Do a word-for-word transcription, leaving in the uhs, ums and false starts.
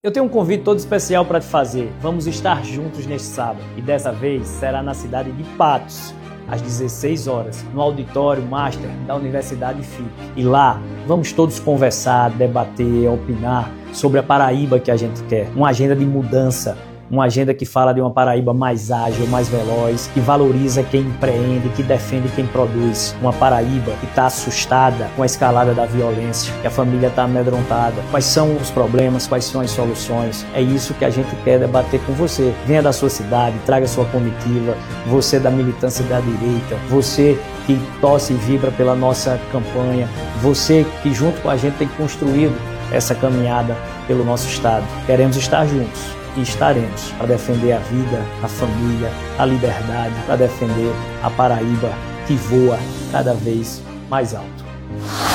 Eu tenho um convite todo especial para te fazer. Vamos estar juntos neste sábado. E dessa vez será na cidade de Patos, às dezesseis horas, no auditório Master da Universidade F I P. E lá vamos todos conversar, debater, opinar sobre a Paraíba que a gente quer. Uma agenda de mudança. Uma agenda que fala de uma Paraíba mais ágil, mais veloz, que valoriza quem empreende, que defende quem produz. Uma Paraíba que está assustada com a escalada da violência, que a família está amedrontada. Quais são os problemas, quais são as soluções? É isso que a gente quer debater com você. Venha da sua cidade, traga sua comitiva, você da militância da direita, você que torce e vibra pela nossa campanha, você que junto com a gente tem construído essa caminhada pelo nosso estado. Queremos estar juntos. E estaremos para defender a vida, a família, a liberdade, para defender a Paraíba que voa cada vez mais alto.